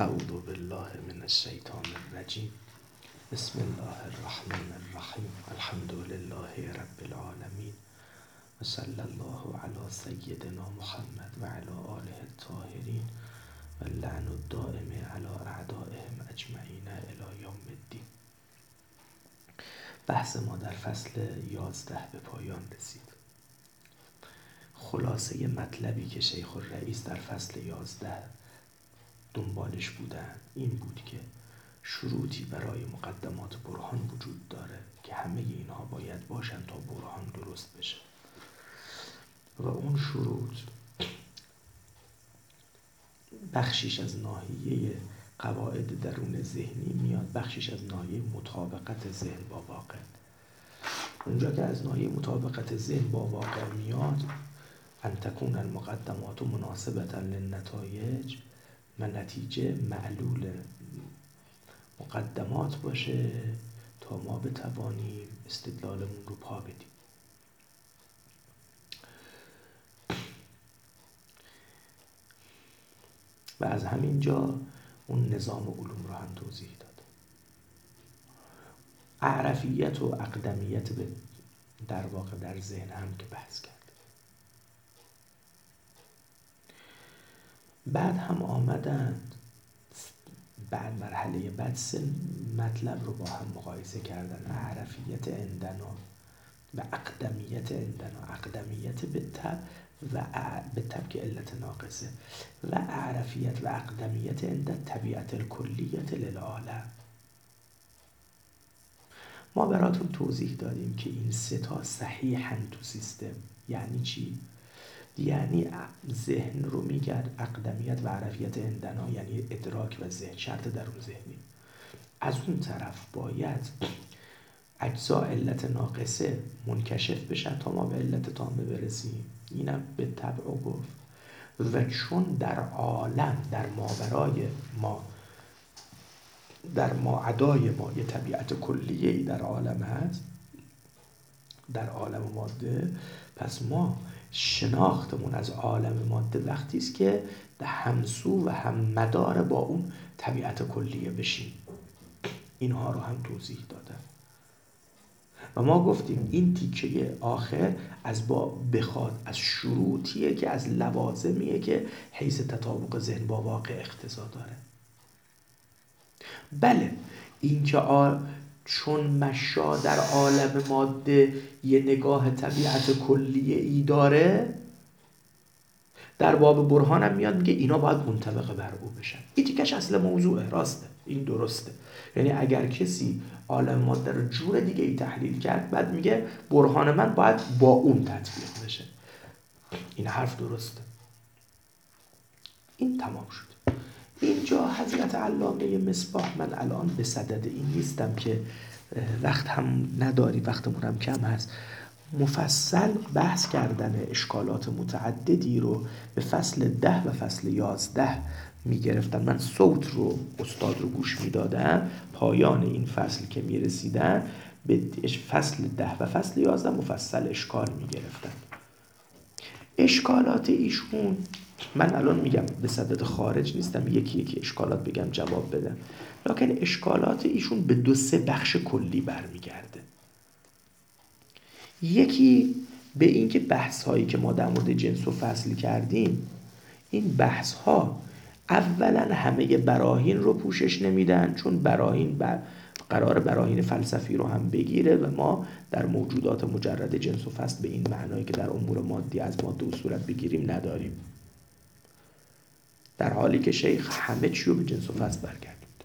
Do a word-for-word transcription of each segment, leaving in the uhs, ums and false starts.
اعوذ بالله من الشیطان الرجیم. بسم الله الرحمن الرحیم. الحمد لله رب العالمین و صلی الله علی سیدنا محمد و علی آله الطاهرین و اللعن الدائم علی اعدائهم اجمعین الی یوم الدین. بحث ما در فصل یازده به پایان رسید. خلاصه مطلبی که شیخ الرئیس در فصل یازده دنبالش بودن این بود که شروطی برای مقدمات برهان وجود داره که همه اینها باید باشن تا برهان درست بشه و اون شروط بخشیش از ناحیه قواعد درون ذهنی میاد، بخشیش از ناحیه مطابقت ذهن با واقع. اونجا که از ناحیه مطابقت ذهن با واقع میاد، ان تکون المقدمات مناسبة للنتایج و نتیجه معلول مقدمات باشه تا ما بتوانیم استدلالمون رو پا بدیم. و از همین جا اون نظام علوم رو هم توضیح داد. اعرفیت و اقدمیت به در واقع در ذهن هم که بحث کرد. بعد هم آمدند بعد مرحله بعد سه مطلب رو با هم مقایسه کردن: اعرفیت عندنا و اقدمیت عندنا. اقدمیت به تب و به تب که علت ناقصه و اعرفیت و اقدمیت عند طبیعت الکلیت للعالم. ما براتون توضیح دادیم که این سه تا صحیحاً تو سیستم. یعنی چی؟ یعنی ذهن رو میگرد اقدمیت و عرفیت عندنا، یعنی ادراک و ذهن، شرط درون ذهنی. از اون طرف باید اجزا علت ناقصه منکشف بشن تا ما به علت تامه برسیم. اینم به طبع گفت. و چون در عالم، در ماورای ما، در ماعدای ما یه طبیعت کلیه‌ای در عالم هست، در عالم ماده، پس ما شناختمون از عالم ماده وقتی است که در همسو و هم مدار با اون طبیعت کلیه بشیم. اینها رو هم توضیح دادم و ما گفتیم این تیکه آخر از با بخواد از شروطیه که از لوازمیه که حیث تطابق ذهن با واقع اقتضا داره. بله، این که آ... چون مشا در عالم ماده یه نگاه طبیعت کلیه ای داره، در باب برهان هم میاد میگه اینا باید منطبق بر او بشن. این تیکش اصل موضوعه، راسته، این درسته. یعنی اگر کسی عالم ماده رو جور دیگه ای تحلیل کرد، بعد میگه برهان من باید با اون تطبیق بشه. این حرف درسته. این تمام شد. اینجا حضرت علامه مصباح، من الان به صدد این نیستم که وقت هم نداری، وقتمون هم کم هست، مفصل بحث کردن اشکالات متعددی رو به فصل ده و فصل یازده می گرفتن. من صوت رو استاد رو گوش می دادم. پایان این فصل که می رسیدن به فصل ده و فصل یازده مفصل اشکال می گرفتن. اشکالات ایشون، من الان میگم به صدد خارج نیستم یکی یکی اشکالات بگم جواب بدم، لکن اشکالات ایشون به دو سه بخش کلی برمیگرده. یکی به این که بحث هایی که ما در مورد جنس و فصل کردیم، این بحث ها اولا همه براهین رو پوشش نمیدن، چون براهین بر قرار براهین فلسفی رو هم بگیره و ما در موجودات مجرد جنس و فصل به این معنایی که در امور مادی از ماده و صورت بگیریم نداریم، در حالی که شیخ همه چی رو به جنس و فصل برگردوند.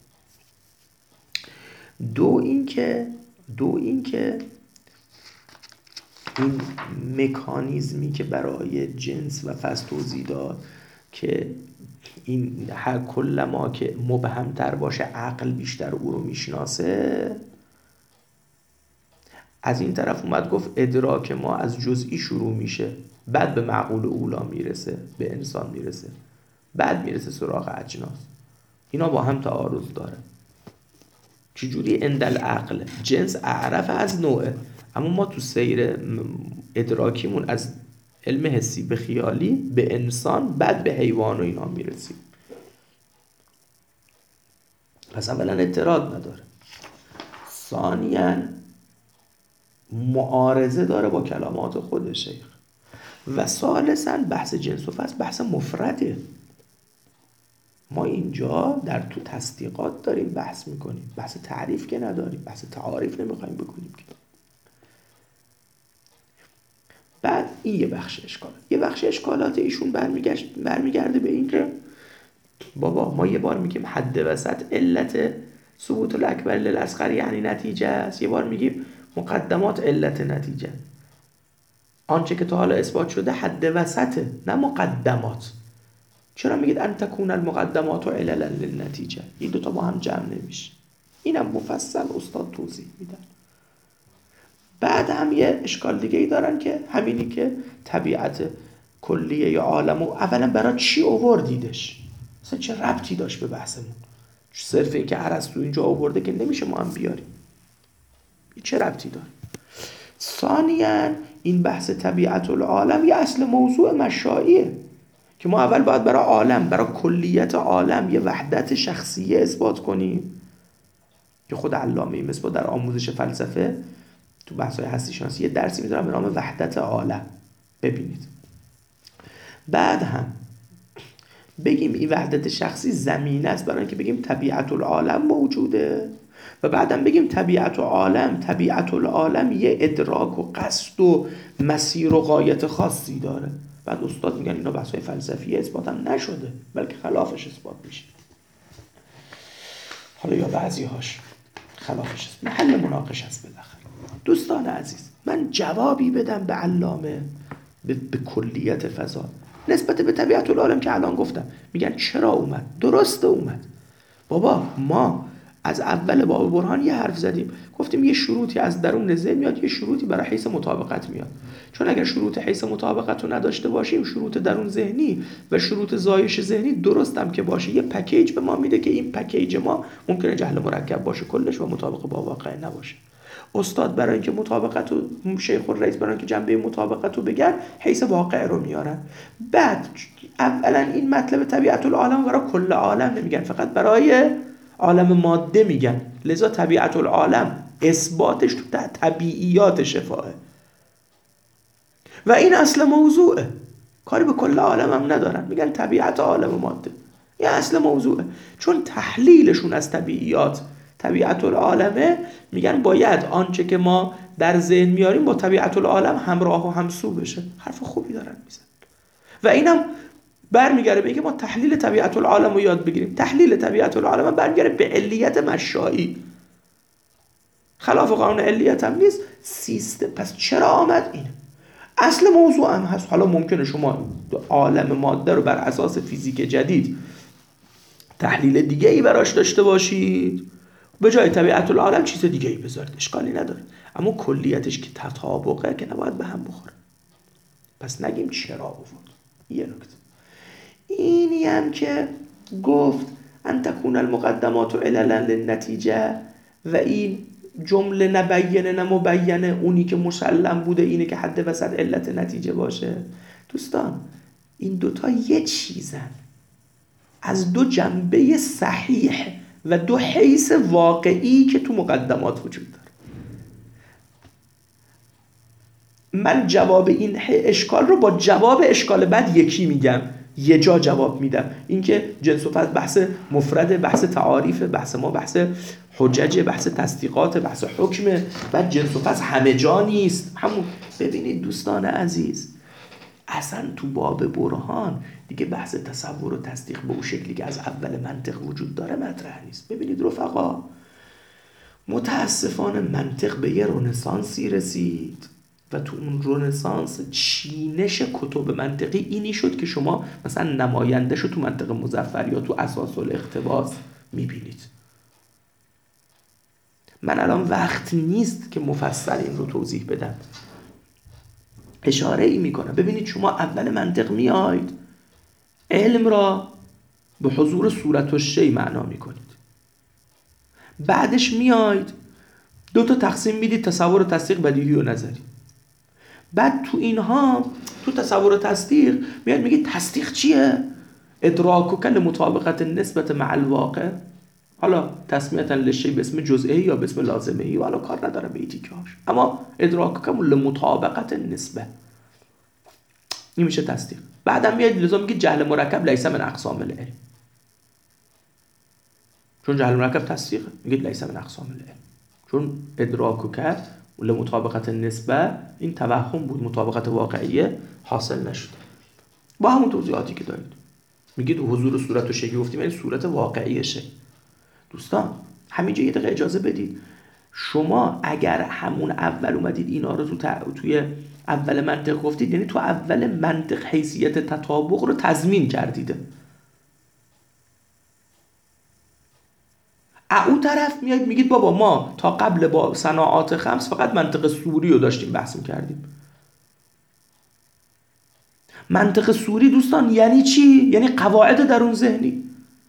دو این که دو این که این مکانیزمی که برای جنس و فصل توضیح داد که این هر کل ما که مبهمتر باشه عقل بیشتر او رو میشناسه، از این طرف اومد گفت ادراک ما از جزئی شروع میشه، بعد به معقول اولا میرسه، به انسان میرسه، بعد میرسه سراغ اجناس. اینا با هم تعارض داره. چجوری؟ اندل عقل جنس اعرف از نوعه، اما ما تو سیر ادراکیمون از علم حسی به خیالی به انسان، بعد به حیوان و اینا میرسیم. پس اولا اعتراض نداره، ثانیاً معارضه داره با کلمات خود شیخ، و ثالثاً بحث جنس و فصل بحث مفرده. ما اینجا در تو تصدیقات داریم بحث میکنیم، بحث تعریف که نداریم، بحث تعاریف نمیخوایم بکنیم که. بعد این یه بخش اشکال، یه بخش اشکالات ایشون برمیگرده به این که بابا ما یه بار میگیم حد وسط علت ثبوت الاکبر للاصغر یعنی نتیجه است، یه بار میگیم مقدمات علت نتیجه. آنچه که تا حالا اثبات شده حد وسطه نه مقدمات. چرا میگید ان تکون المقدمات عللا للنتیجه؟ این دوتا با هم جمع نمیشه. اینم مفصل استاد توضیح میدن. بعد هم یه اشکال دیگه ای دارن که همینی که طبیعت کلیه یا عالمو اولا برای چی آوردیدش؟ مثلا چه ربطی داشت به بحثمون؟ صرف این که ارسطو اینجا آورده که نمیشه ما هم بیاریم. چه ربطی داره؟ ثانیاً این بحث طبیعت العالم یه اصل موضوع مشاییه که ما اول باید برای عالم، برای کلیت عالم یه وحدت شخصیه اثبات کنیم که خود علامه مصباح در آموزش فلسفه تو بحث‌های هستی شناسی یه درسی میذارم به نام وحدت عالم. ببینید بعد هم بگیم این وحدت شخصی زمینه است برای اینکه بگیم طبیعت العالم موجوده، و بعدم بگیم طبیعت العالم طبیعت العالم یه ادراک و قصد و مسیر و غایت خاصی داره. بعد استاد میگن اینا بحث‌های فلسفی اثبات هم نشده بلکه خلافش اثبات میشه. حالا یا بعضی‌هاش خلافش است، محل مناقشه است. بالاخره دوستان عزیز من جوابی بدم به علامه به, به کلیت فضا نسبت به طبیعت العالم که الان گفتم. میگن چرا اومد؟ درسته اومد. بابا ما از اول باب برهان یه حرف زدیم، گفتیم یه شروطی از درون ذهن میاد، یه شروطی برای حیث مطابقت میاد. چون اگر شروط حیث مطابقت رو نداشته باشیم، شروط درون ذهنی و شروط زایش ذهنی درستم که باشه یه پکیج به ما میده که این پکیج ما ممکنه جهل مرکب باشه کلش و مطابق با واقع نباشه. استاد برای اینکه مطابقت رو شیخ الرئیس برای اینکه جنبه مطابقت رو بگن حیث واقع رو میارن. بعد اولا این مطلب طبیعت العالم برای کل عالم نمیگن، فقط برای عالم ماده میگن. لذا طبیعت العالم اثباتش تو طبیعیات شفاهه و این اصل موضوعه، کاری به کل عالم هم ندارن، میگن طبیعت عالم ماده. این اصل موضوعه، چون تحلیلشون از طبیعیات طبیعت العالمه، میگن باید آنچه که ما در ذهن میاریم با طبیعت العالم همراه و همسو بشه. حرف خوبی دارن میزن و اینم برمیگره به اینکه ما تحلیل طبیعت العالم رو یاد بگیریم. تحلیل طبیعت العالم برمیگره به علیت مشایی، خلاف قانون علیت هم نیست، سیستم. پس چرا آمد اینه؟ اصل موضوع هم هست. حالا ممکنه شما عالم ماده رو بر اساس فیزیک جدید تحلیل دیگه ای براش داشته باشید، به جای طبیعت العالم چیز دیگه ای بذارید، اشکالی نداره، اما کلیتش که تطابقه که نباید به هم بخوره. پس نگیم چرا آورد. یه نکته اینی هم که گفت ان تکون المقدمات عللا للنتیجه و این جمله نبینه نمبینه، اونی که مسلم بوده اینه که حد وسط علت نتیجه باشه. دوستان این دوتا یه چیزن، از دو جنبه صحیح و دو حیث واقعی که تو مقدمات وجود داره. من جواب این اشکال رو با جواب اشکال بعد یکی میگم، یه جا جواب میدم. این که جنس و فصل بحث مفرد، بحث تعاریف، بحث ما بحث حجج، بحث تصدیقات، بحث حکمه. بعد جنس و فصل همه جا نیست. همون ببینید دوستان عزیز، اصلا تو باب برهان دیگه بحث تصور و تصدیق به اون شکلی که از اول منطق وجود داره مطرح نیست. ببینید رفقا، متاسفانه منطق به یه رنسانسی رسید و تو اون رنسانس چینش کتب منطقی اینی شد که شما مثلا نماینده‌شو تو منطق مظفر یا تو اساس الاقتباس میبینید. من الان وقت نیست که مفصل این رو توضیح بدم، اشاره ای میکنم. ببینید شما اول منطق میاید علم را به حضور صورت و شی معنا میکنید، بعدش میاید دو تا تقسیم میدید، تصور و تصدیق، بدیهی و نظری. بعد تو اینها تو تصور و تصدیق میاد میگه تصدیق چیه؟ ادراک و کل مطابقت نسبت مع الواقع. حالا تسمیتا لشی به اسم جزئی یا به اسم لازمه‌ای، حالا کار نداره به ایتیکاش، اما ادراک کمول مطابقت نسبه این میشه تصدیق. بعدم میاد لزوم میگه جهل مرکب لیس من اقسام العلم، چون جهل مرکب تصدیقه میگه لیس من اقسام العلم، چون ادراک کرد ولی مطابقت نسبه این توهم بود، مطابقت واقعیه حاصل نشد. با همون توضیحاتی که دارید میگید حضور صورت و شکل گفتیم این صورت واقعی شه. دوستان همینجا یه دقیقه اجازه بدید، شما اگر همون اول اومدید اینا رو تو تا... توی اول منطق گفتید، یعنی تو اول منطق حیثیت تطابق رو تضمین کردید. اون طرف میاد میگید بابا ما تا قبل با صناعات خمس فقط منطق سوری رو داشتیم بحث میکردیم. منطق سوری دوستان یعنی چی؟ یعنی قواعد درون ذهنی.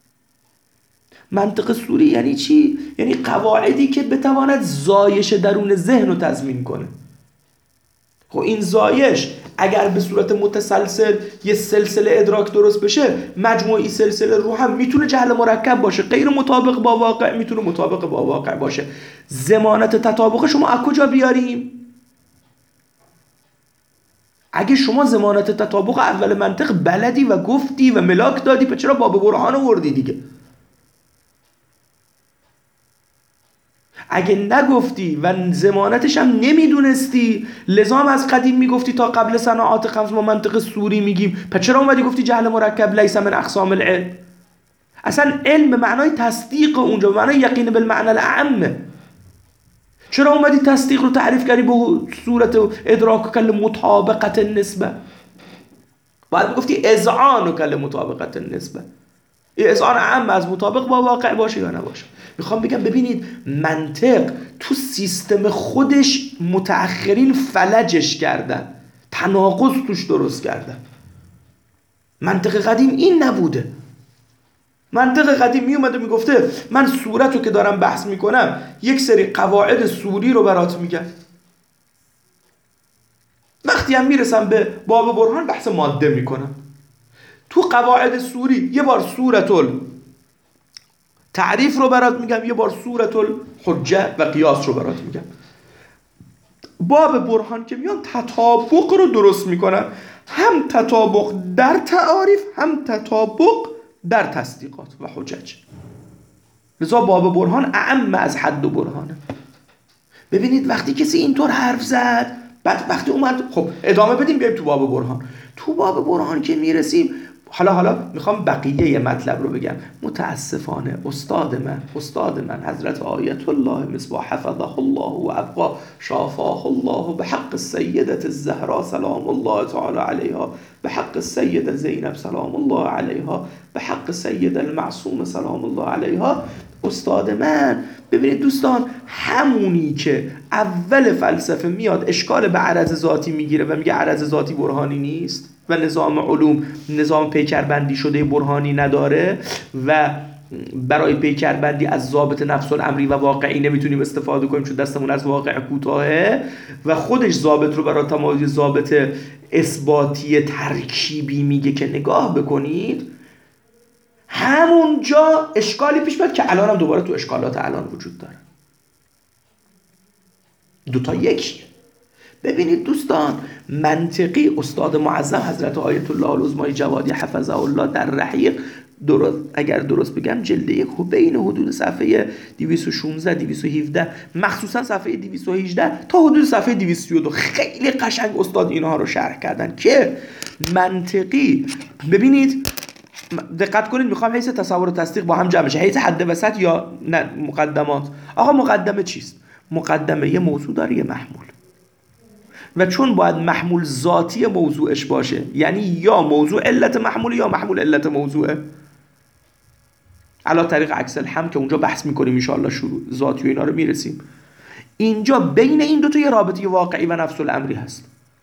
منطق سوری یعنی چی؟ یعنی قواعدی که بتواند زایش درون ذهن رو تضمین کنه. خب این زایش اگر به صورت متسلسل یه سلسله ادراک درست بشه، مجموعی سلسله رو هم میتونه جهل مرکب باشه، غیر مطابق با واقع میتونه مطابق با واقع باشه. ضمانت تطابق شما از کجا بیاریم؟ اگه شما ضمانت تطابق اول منطق بلدی و گفتی و ملاک دادی، پس چرا باب برهان آوردی دیگه؟ اگه نگفتی و ضمانتش هم نمیدونستی، لزام از قدیم میگفتی تا قبل صناعات خمس ما منطق سوری میگیم، پس چرا اومدی گفتی جهل مرکب لیس من اقسام العلم؟ اصلا علم به معنای تصدیق اونجا، به معنای یقین بالمعنى الاعم. چرا اومدی تصدیق رو تعریف کردی به صورت ادراک کل مطابقت نسبه؟ باید میگفتی اذعان کل مطابقت نسبه. این اذعان اعم از مطابق با واقع باشه یا نباشه. میخوام بگم ببینید منطق تو سیستم خودش متأخرین فلجش کردن، تناقض توش درست کردن. منطق قدیم این نبوده. منطق قدیم میومده میگفته من صورت رو که دارم بحث میکنم یک سری قواعد سوری رو برات میگم، وقتی هم میرسم به باب برهان بحث ماده میکنم. تو قواعد سوری یه بار صورت تعریف رو برات میگم، یه بار صورت الحجه و قیاس رو برات میگم. باب برهان که میان تطابق رو درست میکنن، هم تطابق در تعاریف هم تطابق در تصدیقات و حجج. لذا باب برهان اعم از حد و برهانه. ببینید وقتی کسی اینطور حرف زد، بعد وقتی اومد خب ادامه بدیم بیایم تو باب برهان. تو باب برهان که میرسیم، حالا حالا میخوام بقیه مطلب رو بگم. متاسفانه استاد من استاد من حضرت آیت الله مصباح حفظه الله و ابقا شافاه الله به حق السیدة الزهراء سلام الله تعالی علیها، به حق السیدة زینب سلام الله علیها، به حق السیدة المعصوم سلام الله علیها، استاد من ببینید دوستان، همونی که اول فلسفه میاد اشکال به عرض ذاتی میگیره و میگه عرض ذاتی برهانی نیست و نظام علوم نظام پیکربندی شده برهانی نداره و برای پیکربندی از ضابط نفس الامری و واقعی نمیتونیم استفاده کنیم چون دستمون از واقع کوتاهه و خودش ضابط رو برای تمایز ضابط اثباتی ترکیبی میگه که نگاه بکنید، همونجا اشکالی پیش میاد که الان هم دوباره تو اشکالات الان وجود داره. دوتا یکی. ببینید دوستان، منطقی استاد معظم حضرت آیت الله العظمای جوادی حفظه الله در رحیق، درست اگر درست بگم جلد یک بین حدود صفحه دویست و شانزده دویست و هفده مخصوصا صفحه دویست و هجده تا حدود صفحه دویست و سی و دو خیلی قشنگ استاد اینها رو شرح کردن که منطقی. ببینید دقت کنید، میخوام حیث تصور و تصدیق با هم جمع بشه، حیث حد وسط یا نه مقدمات. آقا مقدمه چیست؟ مقدمه یه موضوع داره یه محمول، و چون باید محمول ذاتی موضوعش باشه، یعنی یا موضوع علت محمول یا محمول علت موضوعه، علا طریق عکس الهم که اونجا بحث میکنیم ان شاءالله شروع ذاتی و اینا رو میرسیم. اینجا بین این دو تا یه رابطه واقعی و نفس الامری هست.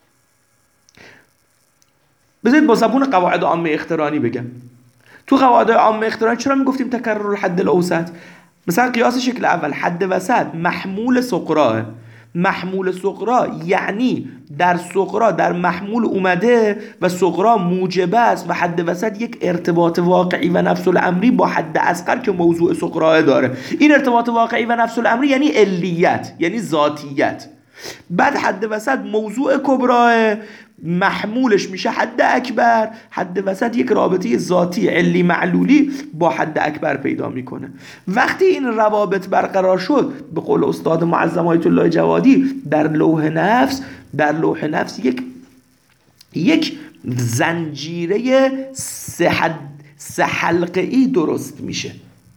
بذارید با زبون قواعد عامه اخترانی بگم. تو قواعد عامه اخترانی چرا میگفتیم تکرر الحد الاوسط؟ مثلا قیاس شکل اول حد وسط محمول سقراء، محمول سغرا یعنی در سغرا در محمول اومده و سغرا موجب است و حد وسط یک ارتباط واقعی و نفس الامری با حد اصغر که موضوع سغرا داره. این ارتباط واقعی و نفس الامری یعنی علیت، یعنی ذاتیت. بعد حد وسط موضوع کبراه، محمولش میشه حد اکبر، حد وسط یک رابطه ذاتی علی معلولی با حد اکبر پیدا میکنه. وقتی این روابط برقرار شد، به قول استاد معظم آیت الله جوادی، در لوح نفس در لوح نفس یک یک زنجیره سه حد سه حلقه ای درست میشه.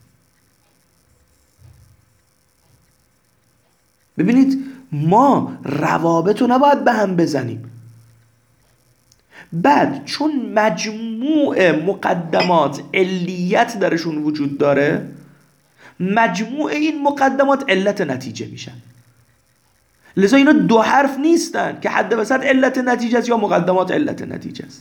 ببینید ما روابط رو نباید به هم بزنیم. بعد چون مجموع مقدمات علیت درشون وجود داره، مجموع این مقدمات علت نتیجه میشن. لذا اینا دو حرف نیستن که حد وسط علت نتیجه است یا مقدمات علت نتیجه است.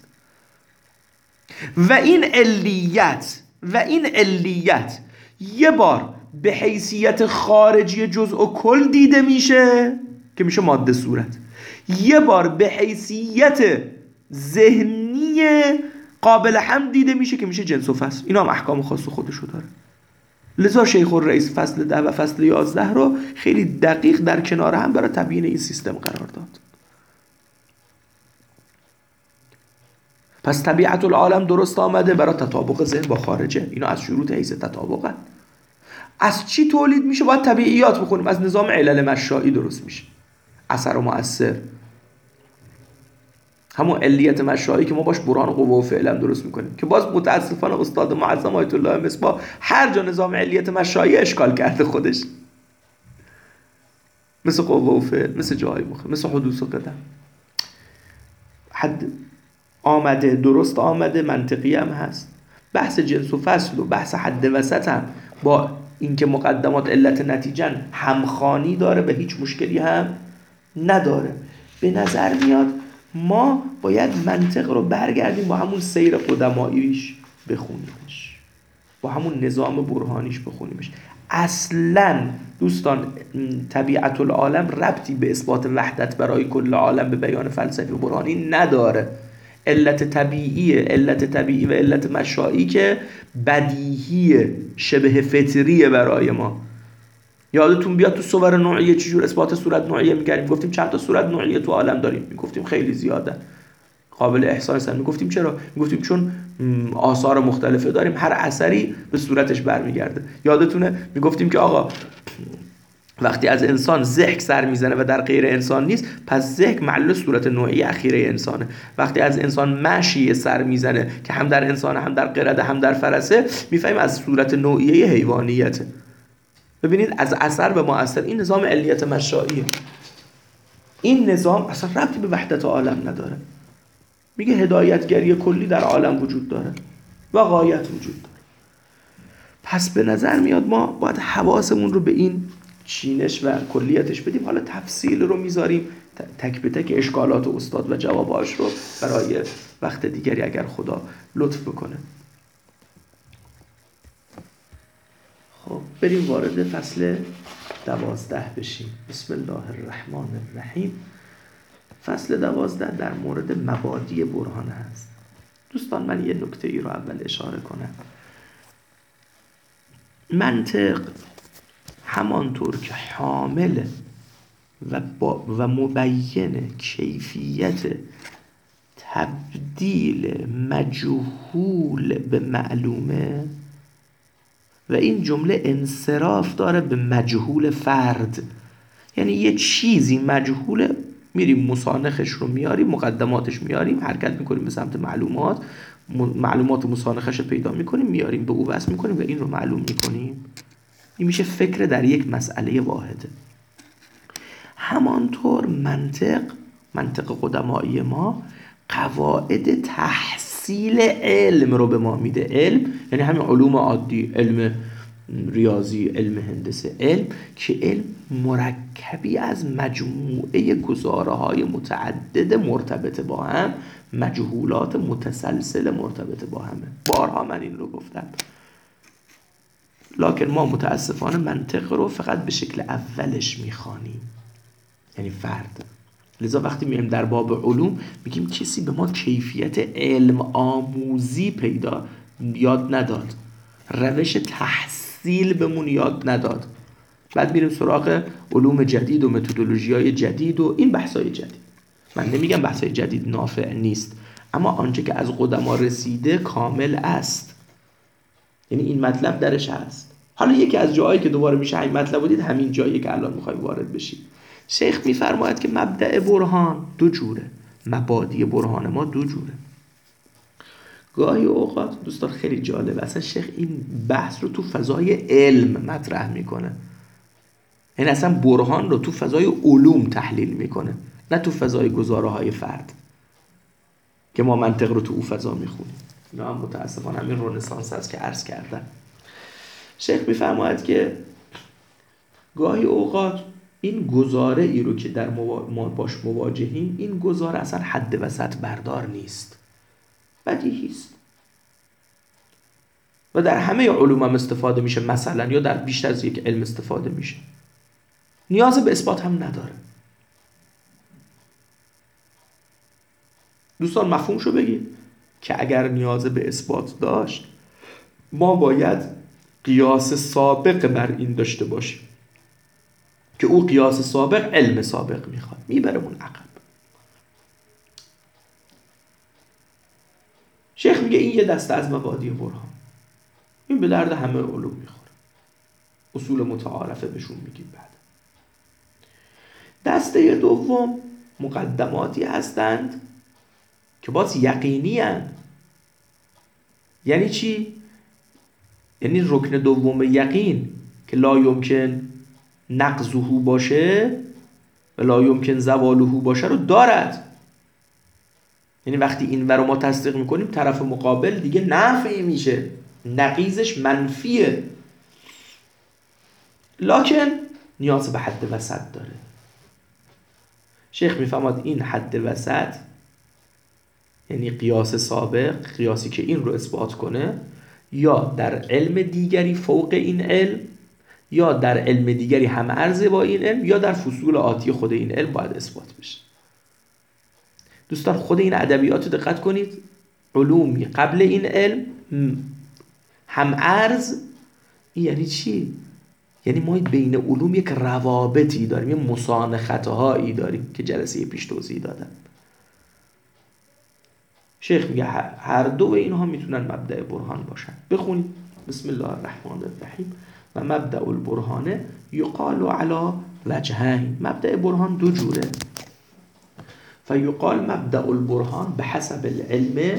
و این علیت و این علیت یه بار به حیثیت خارجی جزء و کل دیده میشه که میشه ماده صورت، یه بار به حیثیت ذهنی قابل هم دیده میشه که میشه جنس و فصل. اینا هم احکام خاص خودشو داره. لذا شیخ الرئیس فصل ده و فصل یازده رو خیلی دقیق در کنار هم برای تبیین این سیستم قرار داد. پس طبیعت العالم درست آمده برای تطابق ذهن با خارجه. اینا از شروط حیث تطابقه. از چی تولید میشه؟ باید طبیعیات بخونیم. از نظام علل مشائی درست میشه، اثر و مؤثر، همون علیت مشائی که ما باش برهان قوه و فعل هم درست میکنیم، که باز متاسفانه استاد معظم آیت الله مصباح هر جا نظام علیت مشائی اشکال کرده خودش، مثل قوه و فعل، مثل جای مخه، مثل حدوث و قدم. حد آمده، درست آمده، منطقی هم هست. بحث جنس و فصل و بحث حد وسط هم با اینکه مقدمات علت نتیجه همخوانی داره، به هیچ مشکلی هم نداره. به نظر میاد ما باید منطق رو برگردیم با همون سیر قدماییش بخونیمش، با همون نظام برهانیش بخونیمش. اصلاً دوستان طبیعت العالم ربطی به اثبات وحدت برای کل عالم به بیان فلسفی و برهانی نداره. علت طبیعیه، علت طبیعی و علت مشائی که بدیهیه، شبه فطریه برای ما. یادتون بیاد تو صور نوعیه چجور اثبات صورت نوعیه می‌کردیم؟ میگفتیم چند تا صورت نوعیه تو عالم داریم، میگفتیم خیلی زیاده، قابل احصا هستن. میگفتیم چرا؟ میگفتیم چون آثار مختلفه داریم، هر اثری به صورتش برمیگرده. یادتونه میگفتیم که آقا وقتی از انسان ضحک سر میزنه و در غیر انسان نیست، پس ضحک معلول صورت نوعیه اخیره انسانه. وقتی از انسان مشی سر میزنه که هم در انسان هم در قرده هم در فرسه، میفهمیم از صورت نوعیه حیوانیته. ببینید از اثر به مؤثر، این نظام علیت مشائیه. این نظام اصلا ربطی به وحدت عالم نداره. میگه هدایتگری کلی در عالم وجود داره و غایت وجود داره. پس به نظر میاد ما باید حواسمون رو به این چینش و کلیتش بدیم. حالا تفصیل رو میذاریم تک به تک اشکالات استاد و جواباش رو برای وقت دیگری اگر خدا لطف بکنه. خب بریم وارد فصل دوازده بشیم. بسم الله الرحمن الرحیم. فصل دوازده در مورد مبادی برهان هست. دوستان من یه نکته ای رو اول اشاره کنم. منطق همانطور که حامل و, و مبین کیفیت تبدیل مجهول به معلومه و این جمله انصراف داره به مجهول فرد، یعنی یه چیزی مجهوله، میریم مسانخش رو میاریم، مقدماتش میاریم، حرکت میکنیم به سمت معلومات، معلومات و مسانخش رو پیدا میکنیم، میاریم به او بس میکنیم و این رو معلوم میکنیم. این میشه فکر در یک مسئله واحده. همانطور منطق منطق قدمایی ما قواعد تحصیل علم رو به ما میده. علم یعنی همین علوم عادی، علم ریاضی، علم هندسه، علم که علم مرکبی از مجموعه گزاره‌های متعدد مرتبط با هم، مجهولات متسلسل مرتبط با همه. بارها من این رو گفتم، لکن ما متاسفانه منطق رو فقط به شکل اولش میخوانیم. یعنی فرد. لذا وقتی میایم در باب علوم میگیم کسی به ما کیفیت علم آموزی پیدا یاد نداد، روش تحصیل بهمون یاد نداد. بعد میریم سراغ علوم جدید و متدولوژی‌های جدید و این بحث‌های جدید. من نمیگم بحث‌های جدید نافع نیست، اما آنچه که از قدما رسیده کامل است. یعنی این مطلب درش هست. حالا یکی از جاهایی که دوباره میشه این مطلب بودید همین جایی که الان میخوایم وارد بشیم. شیخ میفرماید که مبدأ برهان دو جوره، مبادی برهان ما دو جوره. گاهی اوقات دوستان خیلی جالب اصلا شیخ این بحث رو تو فضای علم مطرح میکنه، یعنی اصلا برهان رو تو فضای علوم تحلیل میکنه، نه تو فضای گزاره های فرد که ما منطق رو تو او فضا میخونیم. اینا هم متاسفانه همین رنسانس هست که عرض کردم. شیخ میفرماید که گاهی اوقات این گزاره ای رو که در ما باش مواجهیم، این گزاره اصلا حد وسط بردار نیست، بدیهی است و در همه علوم هم استفاده میشه، مثلا یا در بیشتر از یک علم استفاده میشه، نیاز به اثبات هم نداره. دوستان مفهوم شو بگید که اگر نیاز به اثبات داشت ما باید قیاس سابق بر این داشته باشیم که او قیاس سابق علم سابق میخواد، میبرمون عقب. شیخ میگه این یه دسته از مبادی برهان، این به درد همه علوم میخوره، اصول متعارفه بهشون میگیم. بعد دسته دوم مقدماتی هستند که باز یقینی هستند. یعنی چی؟ یعنی رکن دوم یقین که لا یمکن نقضه باشه و لا یمکن زواله باشه رو دارد. یعنی وقتی این رو ما تصدیق میکنیم طرف مقابل دیگه نفی میشه، نقیضش منفیه، لکن نیاز به حد وسط داره. شیخ میفهمد این حد وسط یعنی قیاس سابق، قیاسی که این رو اثبات کنه، یا در علم دیگری فوق این علم، یا در علم دیگری هم عرضه با این علم، یا در فصول آتی خود این علم باید اثبات بشه. دوستان خود این ادبیات رو دقت کنید، علومی قبل این علم هم عرض، یعنی چی؟ یعنی ما بین علوم یک روابطی داریم، یک مسانختهایی داریم که جلسه پیش توضیح دادم. شیخ میگه هر دو اینها میتونن مبدأ برهان باشن. بخونید بسم الله الرحمن الرحیم. و مبدأ البرهانه یقال علی وجهین. مبدأ برهان دو جوره. فیقال مبدأ البرهان به حسب العلم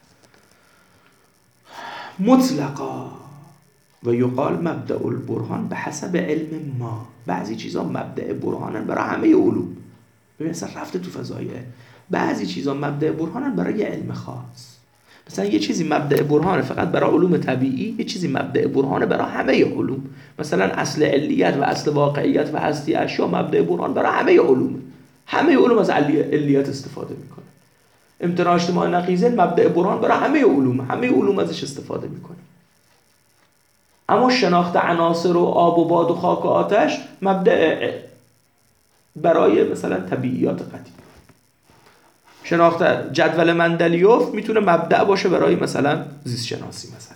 مطلقا و یقال مبدأ البرهان به حسب علم ما. بعضی چیزا مبدأ برهانن برای همه علوم، ببین اصلا رفته تو فضای علم. بعضی چیزا مبدأ برهانن برای علم خاص، مثلا یه چیزی مبدأ برهانه فقط برای علوم طبیعی، یه چیزی مبدأ برهانه برای همه علوم. مثلا اصل علیت و اصل واقعیت و هستی اشیا مبدأ برهان برای همه علوم، همه علوم از علیت استفاده میکنه. امتناع اجتماع نقیضه مبدأ برهان برای همه علوم، همه علوم ازش استفاده میکنه. اما شناخت عناصر و آب و باد و خاک و آتش مبدأ برای مثلا طبیعیات قدیم. شناخت جدول مندلیوف میتونه مبدأ باشه برای مثلا زیست شناسی مثلا.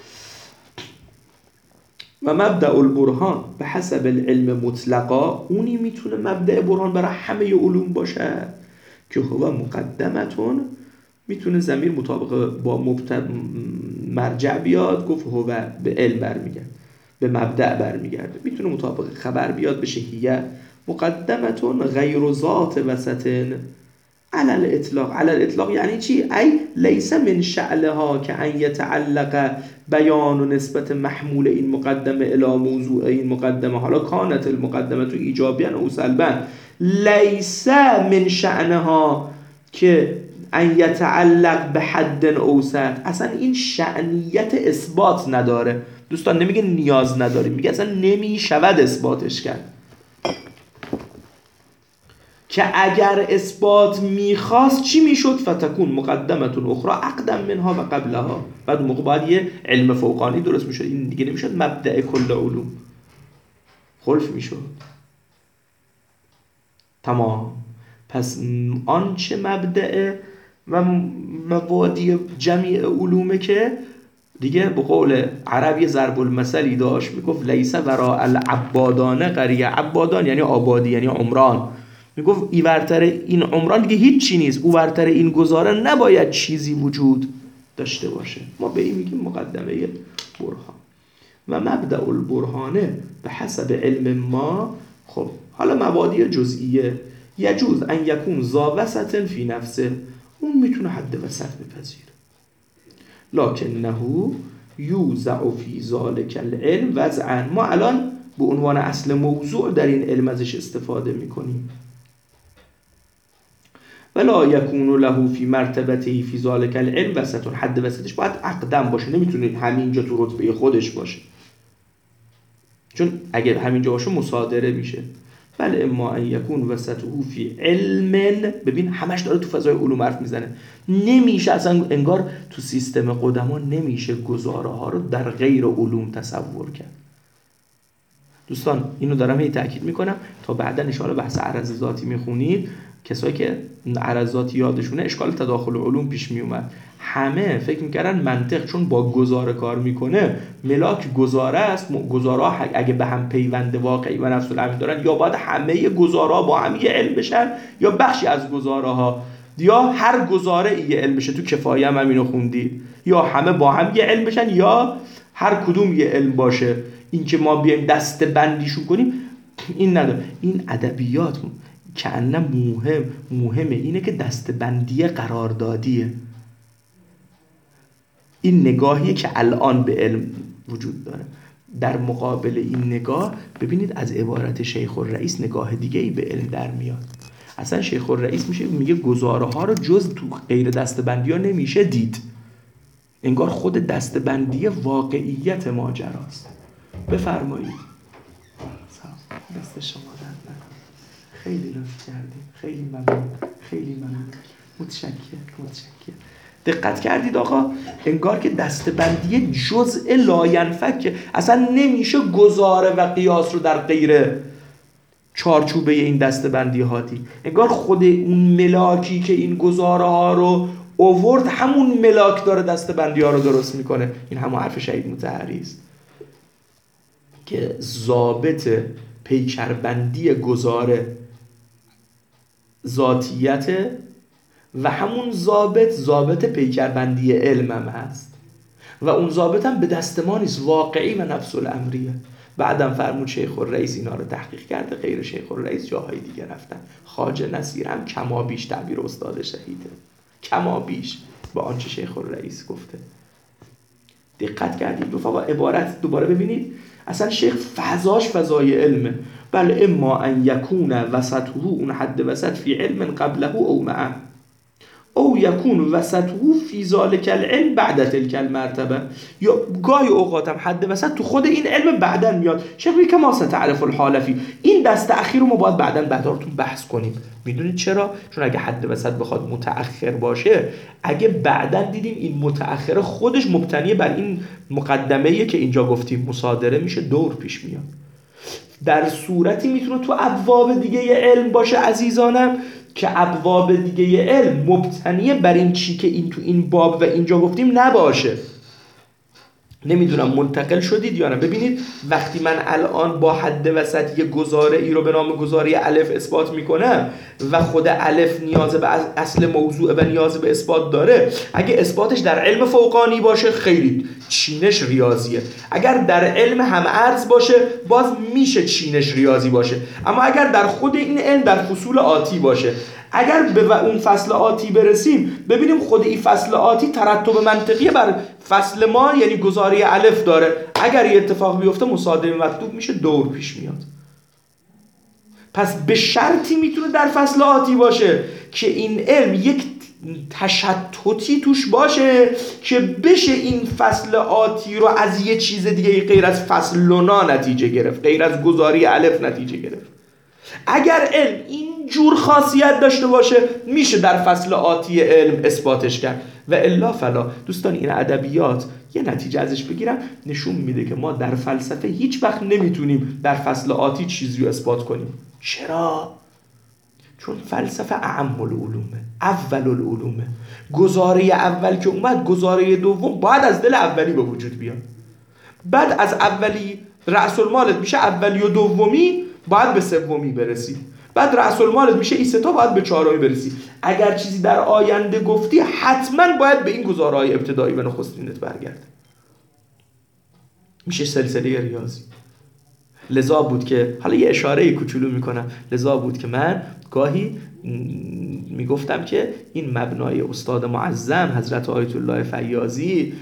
و مبدأ البرهان به حسب العلم مطلقا، اونی میتونه مبدأ برهان برای همه علوم باشه که هو مقدمتون، میتونه ضمیر مطابق با مبتدا مرجع بیاد، گفت هو به علم برمیگرده، به مبدأ برمیگرده. میتونه مطابق خبر بیاد بشه هیه مقدمتون غیر ذات وسطن علی الاطلاق. علی الاطلاق یعنی چی؟ ای لیس من شأنها که ان یتعلق بیان و نسبت محمول این مقدمه الی موضوع این مقدمه، حالا کانت المقدمه تو ایجابیان او سلبن، لیس من شأنها که ان یتعلق به حد اوسط. اصلا این شأنیت اثبات نداره دوستان، نمیگه نیاز نداری، میگه اصلا نمیشود اثباتش کرد، که اگر اثبات میخواست چی میشد؟ فتکون مقدمتون اخرى اقدم منها و قبلها. بعد موقع باید یه علم فوقانی درست میشد، این دیگه نمیشد مبدأ کل علوم، خلف میشد. تمام. پس آنچه مبدأ و مبادی جمعی علومه که دیگه به قول عربی ضرب المثلی داشت، میگفت لیس وراء العبادان قریه. عبادان یعنی آبادی، یعنی عمران. میگفت ایورتر این عمران دیگه هیچ چی نیست، اوورتر این گذاره نباید چیزی وجود داشته باشه. ما به این میگیم مقدمه برهان. و مبدأ البرهانه به حسب علم ما. خب حالا مبادی جزئیه، یجوز ان یکون ذا وسط فی نفسه، اون میتونه حد وسط بپذیره، لکنه یوزع فی ذلک العلم وضعا. ما الان به عنوان اصل موضوع در این علم ازش استفاده میکنیم. ولا یکون له فی مرتبته فی ذلک العلم وسط، حد وسطش باید اقدم باشه، نمیتونه همینجا تو رتبه خودش باشه، چون اگه همینجا باشه مصادره میشه. بل اما ان یکون وسطه فی علم، ببین همش داره تو فضای علوم حرف میزنه، نمیشه اصلا، انگار تو سیستم قدما نمیشه گزاره ها رو در غیر علوم تصور کرد. دوستان اینو دارم هی تاکید میکنم تا بعدا ان شاءالله بحث عرض ذاتی میخونید، کسایی که عرض ذاتی یادشونه اشکال تداخل علوم پیش میومد، همه فکر میکردن منطق چون با گزاره کار میکنه ملاک گزاره است، گزاره اگه به هم پیوند واقعی و نفس الامر دارن یا باید همه گزاره با هم یه علم بشن یا بخشی از گزاره ها، یا هر گزاره یه علم بشه. تو کفایه هم همینو خوندید، یا همه با هم یه علم بشن یا هر کدوم یه علم باشه. این که ما بیایم دسته بندیشون کنیم این نداره. این ادبیات که انه مهم مهمه اینه که دسته‌بندی قراردادیه. این نگاهیه که الان به علم وجود داره. در مقابل این نگاه ببینید از عبارت شیخ الرئیس نگاه دیگه ای به علم در میاد. اصلا شیخ الرئیس میشه میگه گزاره ها رو جز تو غیر دسته‌بندی ها نمیشه دید، انگار خود دسته‌بندی واقعیت ماجراست. بفرمایید. دست شما درد نکنه، خیلی لطف کردید، خیلی ممنون، خیلی ممنون، متشکرم متشکرم. دقت کردید آقا، انگار که دسته‌بندی جزء لاینفک، اصلا نمیشه گزاره و قیاس رو در غیر چارچوبه این دسته‌بندی ها دید. انگار خود اون ملاکی که این گزاره ها رو اوورد همون ملاک داره دسته‌بندی ها رو درست میکنه. این همون حرف شهید مطهری است که ضابط پیکربندی گزاره ذاتیت و همون ضابط ضابط پیکربندی علم هم هست و اون ضابط هم به دست ما نیست، واقعی و نفس الامریه. بعدم فرمود شیخ الرئیس اینا رو تحقیق کرده، غیر شیخ الرئیس جاهای دیگه رفتن. خواجه نصیر هم کما بیش تعبیر استاد شهیده، کما بیش با آنچه شیخ الرئیس گفته. دقت کردید رفقا عبارت دوباره ببینید، اصلا شیخ فضاش فضای علمه. بل اما ان یکون وسطه، اون حد وسط، فی علم قبله او معه، او یکون وسطه فی ذلک العلم بعد تلک المرتبه، یا گاهی اوقات هم حد وسط تو خود این علم بعداً میاد. شیخ میگه کما ستعرف الحال فی، این دست اخیر رو ما باید بعداً بعدارتون بحث کنیم. میدونید چرا؟ چون اگه حد وسط بخواد متأخر باشه، اگه بعداً دیدیم این متأخر خودش مبتنی بر این مقدمه‌ایه که اینجا گفتیم مصادره میشه، دور پیش میاد. در صورتی میتونه تو ابواب دیگه علم باشه عزیزانم که ابواب دیگه علم مبتنی بر این چی که این تو این باب و اینجا گفتیم نباشه. نمیدونم منتقل شدید یا نه. ببینید وقتی من الان با حد وسط یه گزاره ای رو به نام گزاره الف اثبات میکنم و خود الف نیاز به اصل موضوع و نیاز به اثبات داره، اگه اثباتش در علم فوقانی باشه خیلی چینش ریاضیه، اگر در علم هم ارز باشه باز میشه چینش ریاضی باشه، اما اگر در خود این علم در فصول آتی باشه، اگر به اون فصل آتی برسیم ببینیم خود این فصل آتی ترتب منطقی بر فصل ما یعنی گزاره الف داره، اگر یه اتفاق بیفته مصادمه مطلوب میشه، دور پیش میاد. پس به شرطی میتونه در فصل آتی باشه که این علم یک تشتتی توش باشه که بشه این فصل آتی رو از یه چیز دیگه غیر از فصل لنا نتیجه گرفت، غیر از گزاره الف نتیجه گرفت. اگر علم این جور خاصیت داشته باشه میشه در فصل آتی علم اثباتش کرد و الا فلا. دوستان این ادبیات یه نتیجه ازش بگیرم نشون میده که ما در فلسفه هیچ وقت نمیتونیم در فصل آتی چیزی رو اثبات کنیم. چرا؟ چون فلسفه اعم العلومه، اول العلومه. گزاره اول که اومد، گزاره دوم باید از دل اولی به وجود بیاد. بعد از اولی رأس المالت میشه اولی و دومی، باید به سومی برسی. بعد رأس المالت میشه این سه تا، باید به چهارمی برسی. اگر چیزی در آینده گفتی، حتما باید به این گزاره‌های ابتدایی و نخستینت برگرده. میشه سلسله ریاضی. لذا بود که حالا یه اشاره کوچولو میکنم، لذا بود که من گاهی میگفتم که این مبنای استاد معظم حضرت آیت الله فیاضی،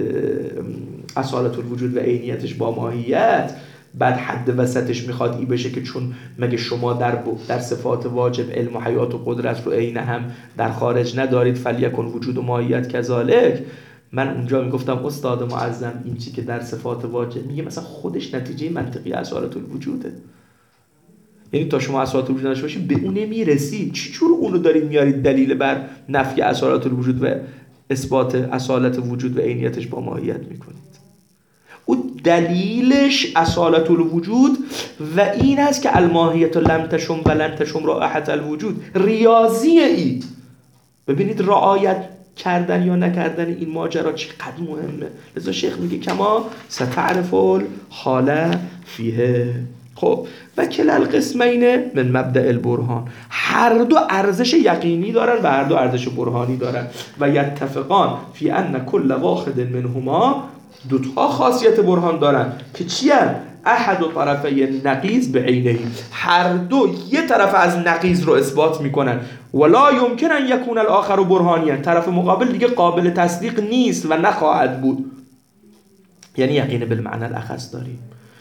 اصالت الوجود و عینیتش با ماهیت، بعد حد وسطش میخواد ای بشه که چون مگه شما در در صفات واجب علم و حیات و قدرت رو عین هم در خارج ندارید، فلیکن وجود و ماهیت کذالک. من اونجا میگفتم استاد معظم این چی که در صفات واجب میگه، مثلا خودش نتیجه منطقی اصالت الوجوده. یعنی تا شما اصالت الوجود داشته باشید به اون نمیرسی. چی جور اونو دارید میارید دلیل بر نفی اصالت الوجود و اثبات اصالت وجود و عینیتش با ماهیت میکنید؟ او دلیلش اصالت الوجود و این است که الماهیت لم تشم و لن تشم رائحة الوجود. ریاضی ای. ببینید رعایت کردن یا نکردن این ماجرا چقدر مهمه. لذا شیخ میگه کما ستعرف الحال فیه. خب و کلا القسمین من مبدأ البرهان، هر دو ارزش یقینی دارن و هر دو ارزش برهانی دارن و یتفقان فی ان کل واحد منهما، دوتا خاصیت برهان دارن که چیه؟ احد و طرفی نقیض به عینه، هر دو یه طرف از نقیض رو اثبات میکنن. ولا یمکن ان یکون الاخر برهانیان، طرف مقابل دیگه قابل تصدیق نیست و نخواهد بود. یعنی یقین بالمعنی الاخص داریم.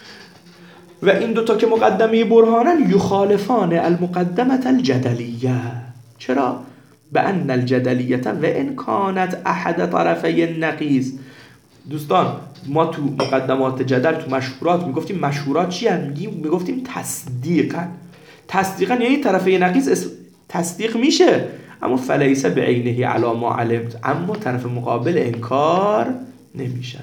و این دوتا که مقدمه برهانن، یخالفان المقدمه الجدلیه. چرا؟ بأن الجدلیه و ان کانت احد طرفی نقیض. دوستان ما تو مقدمات جدل، تو مشهورات میگفتیم مشهورات چی هم؟ میگفتیم تصدیقا. تصدیقا یعنی طرفی نقیض تصدیق میشه، اما فلیس به عینه علی ما علمت، اما طرف مقابل انکار نمیشه.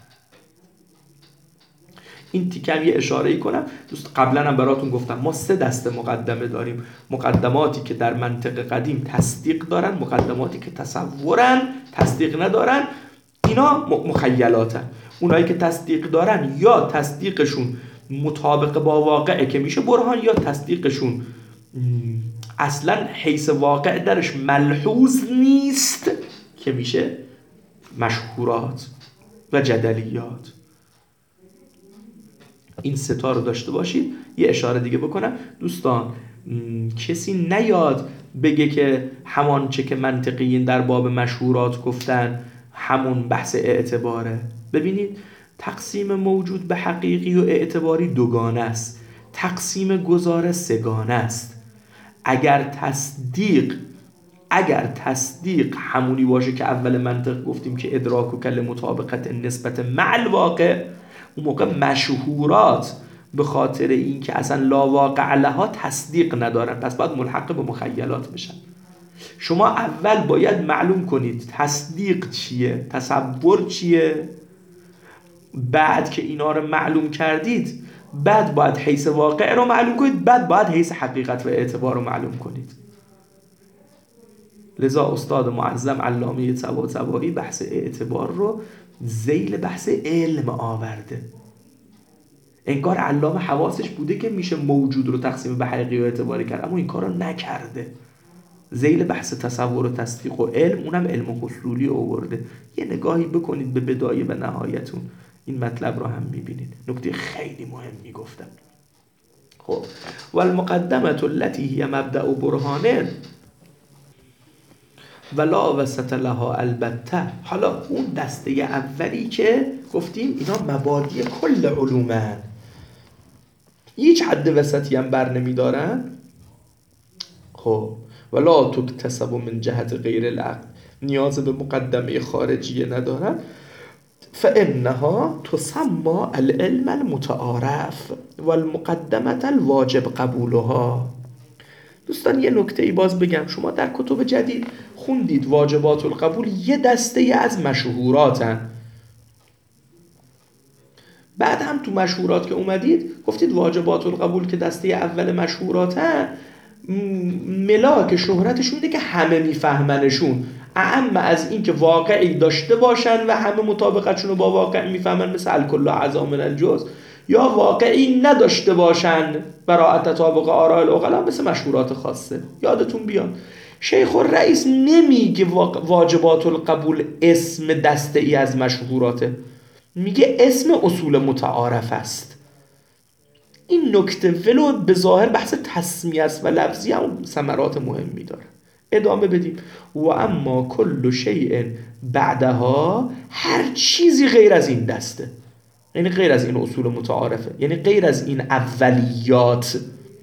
این تیکم یه اشاره‌ای کنم دوست، قبلا هم براتون گفتم ما سه دسته مقدمه داریم: مقدماتی که در منطق قدیم تصدیق دارن، مقدماتی که تصورن تصدیق ندارن، اینا مخیلاتن. اونایی که تصدیق دارن یا تصدیقشون مطابق با واقعه که میشه برهان، یا تصدیقشون اصلا حیث واقع درش ملحوظ نیست که میشه مشهورات و جدلیات. این ستا رو داشته باشید. یه اشاره دیگه بکنم دوستان، کسی نیاد بگه که همان چه که منطقیین در باب مشهورات گفتن همون بحث اعتباره. ببینید تقسیم موجود به حقیقی و اعتباری دوگانه است، تقسیم گزاره سگانه است. اگر تصدیق اگر تصدیق همونی باشه که اول منطق گفتیم که ادراک و کل مطابقت نسبت مع الواقع، اون موقع مشهورات به خاطر این که اصلا لا واقع لها تصدیق ندارن، پس باید ملحق به مخیلات بشن. شما اول باید معلوم کنید تصدیق چیه، تصور چیه. بعد که اینا رو معلوم کردید، بعد باید حیث واقع رو معلوم کنید، بعد باید حیث حقیقت و اعتبار رو معلوم کنید. لذا استاد معظم علامه طباطبایی بحث اعتبار رو ذیل بحث علم آورده. انگار علامه حواسش بوده که میشه موجود رو تقسیم به حقیقی و اعتباری کرد، اما این کار رو نکرده. ذیل بحث تصور و تصدیق و علم، اونم علم حصولی آورده. یه نگاهی بکنید به بدایه و نهایتون، این مطلب رو هم میبینید. نکته خیلی مهمی گفتم. خب والمقدمه التي هي مبدأ برهانه ولا وسط لها البته. حالا اون دسته اولی که گفتیم اینا مبادی کل علومن، هیچ حد وسطی هم بر نمی دارن. خب ولا تکتسب من جهت غیر العقل، نیاز به مقدمه خارجی ندارن. فانها تسمى العلم المتعارف والمقدمه الواجب قبولها. دوستان یه نکته ای باز بگم، شما در کتب جدید خوندید واجبات القبول یه دسته از مشهوراتن، بعد هم تو مشهورات که اومدید گفتید واجبات القبول که دسته اول مشهوراتن ملاک شهرتشون اینه که همه میفهمنشون، اعم از این که واقعی داشته باشن و همه مطابقتشون رو با واقع میفهمن، مثل الکل اعظم من الجزء، یا واقعی نداشته باشن براءت تطابق آراء العقلا، مثل مشهورات خاصه. یادتون بیاد شیخ الرئیس نمیگه واجبات القبول اسم دسته ای از مشهوراته، میگه اسم اصول متعارف است. این نکته ولو به ظاهر بحث تسمیه است و لفظی هم ثمرات مهمی داره. ادامه بدیم. و اما کل شیء بعدها، هر چیزی غیر از این دسته، یعنی غیر از این اصول متعارفه، یعنی غیر از این اولیات،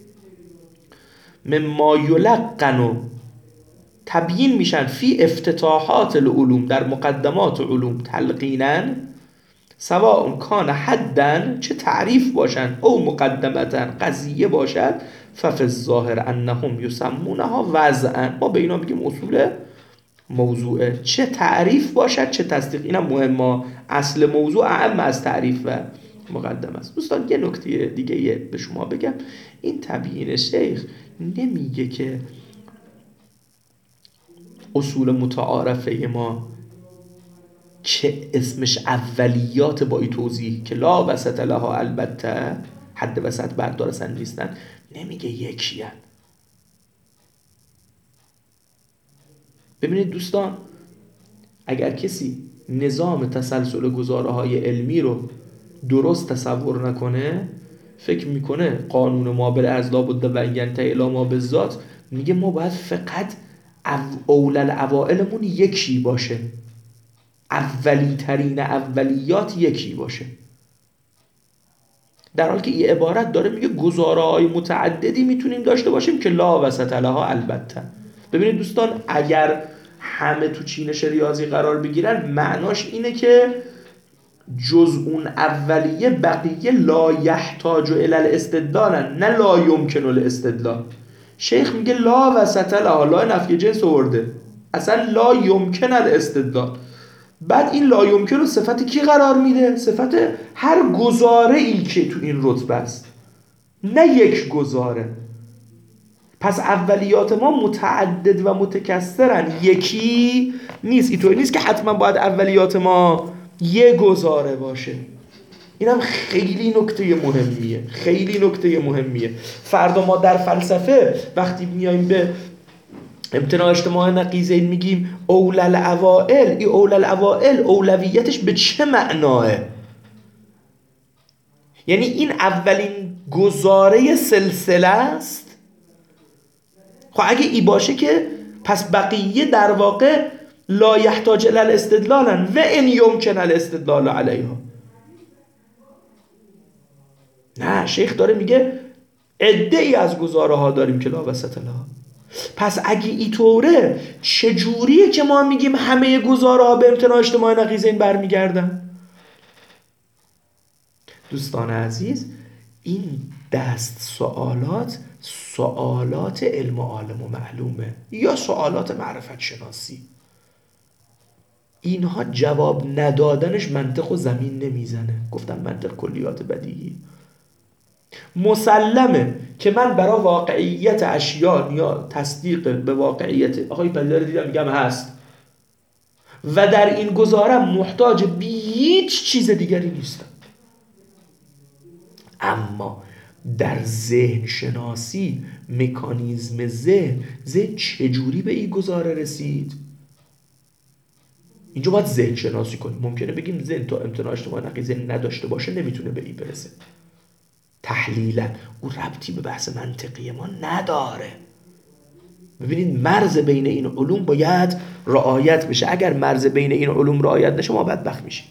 مما یلقن و تبیین میشن فی افتتاحات العلوم، در مقدمات علوم، تلقینا، سواء کان حدن، چه تعریف باشن، او مقدمتن، قضیه باشد، ففی الظاهر انهم یسمونها وضعا، ما به اینا میگیم اصول موضوعه، چه تعریف باشد چه تصدیق. اینم مهمه، اصل موضوع اهم از تعریف و مقدم است. دوستان یه نکته دیگه به شما بگم، این تبیین شیخ نمیگه که اصول متعارفه ما چه اسمش اولیات با این توضیح که لا وسط لها، البته حد وسط بردار سن نیستن، نمیگه یکی هن. ببینید دوستان، اگر کسی نظام تسلسل گزاره های علمی رو درست تصور نکنه، فکر میکنه قانون ما بر از لا بد و ینتهی الی ما بالذات، میگه ما باید فقط اولل اوائلمون یکی باشه، اولی ترین اولیات یکی باشه، در حالی که این عبارت داره میگه گزاره های متعددی میتونیم داشته باشیم که لا وسط لها البته. ببینید دوستان، اگر همه تو چینش ریاضی قرار بگیرن، معناش اینه که جز اون اولیه بقیه لا یحتاج الی الاستدلال، نه لا یمکن الاستدلال. شیخ میگه لا وسط لها، لا نفی جنس آورده، اصلا لا یمکن الاستدلال. بعد این لا یمکن رو صفت کی قرار میده؟ صفت هر گزاره ای که تو این رتبه است، نه یک گزاره. پس اولیات ما متعدد و متکثرن، یکی نیست. اینطوری نیست که حتما باید اولیات ما یک گزاره باشه. اینم خیلی نکته مهمیه، خیلی نکته مهمیه. فردا ما در فلسفه وقتی میایم به امتناع اجتماع نقیضین میگیم اولل اوائل، این اولل اوائل اولویتش به چه معناه؟ یعنی این اولین گزاره سلسله است. خب اگه ای باشه که پس بقیه در واقع لا یحتاج الی الاستدلال و ان یمکن الاستدلال علیها. نه، شیخ داره میگه عده‌ای از گزاره ها داریم که لا وسط لها. پس اگه ای طوره، چجوریه که ما میگیم همه گزاره ها به امتناع اجتماع نقیضین برمیگردن؟ دوستان عزیز، این دست سوالات سوالات علم عالم و معلومه یا سوالات معرفت شناسی. اینها جواب ندادنش منطق و زمین نمیزنه. گفتم منطق کلیات بدیهی. مسلمه که من برای واقعیت اشیاء یا تصدیق به واقعیت آقای پدر دیدم میگم هست و در این گزارم محتاج به هیچ چیز دیگری نیستم. اما در ذهن شناسی، مکانیزم ذهن، ذهن چجوری به این گزاره رسید؟ اینجا باید ذهن شناسی کنیم. ممکنه بگیم ذهن تا امتناع اجتماع نقیضین نداشته باشه نمیتونه به این برسه. تحلیلا او ربطی به بحث منطقی ما نداره. ببینید مرز بین این علوم باید رعایت بشه. اگر مرز بین این علوم رعایت نشه ما بدبخت میشیم.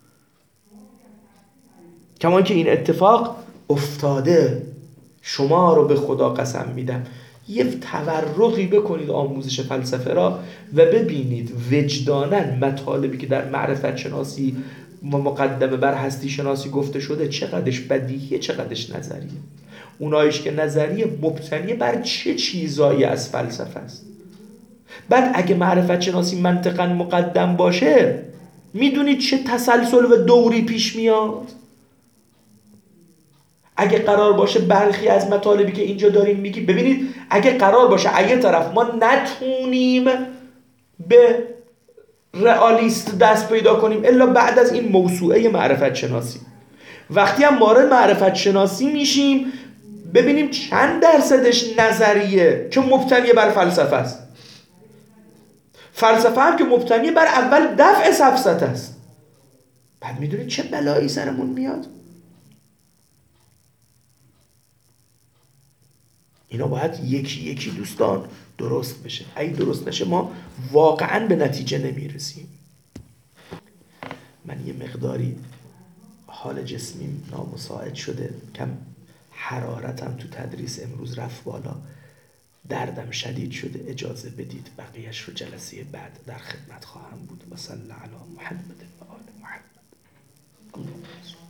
کما که این اتفاق افتاده. شما رو به خدا قسم میدم یه تورقی بکنید آموزش فلسفه را و ببینید وجداناً مطالبی که در معرفت شناسی و مقدمه بر هستی شناسی گفته شده چقدرش بدیهیه، چقدرش نظریه. اونایش که نظریه مبتنی بر چه چیزایی از فلسفه است. بعد اگه معرفت شناسی منطقاً مقدم باشه، میدونید چه تسلسل و دوری پیش میاد؟ اگه قرار باشه برخی از مطالبی که اینجا داریم میگیم، ببینید اگه قرار باشه اگه طرف ما نتونیم به رئالیست دست پیدا کنیم الا بعد از این موسوعه معرفت شناسی. وقتی هم وارد معرفت شناسی میشیم ببینیم چند درصدش نظریه که مبتنی بر فلسفه است، فلسفه هم که مبتنی بر اول دفع سفسطه است. بعد میدونید چه بلایی سرمون میاد. اینا باید یکی یکی دوستان درست بشه. اگه درست نشه ما واقعا به نتیجه نمیرسیم. من یه مقداری حال جسمیم نامساعد شده، کم حرارتم تو تدریس امروز رفت بالا، دردم شدید شده. اجازه بدید بقیهش رو جلسه بعد در خدمت خواهم بود. و صلی علی محمد و آل محمد. الله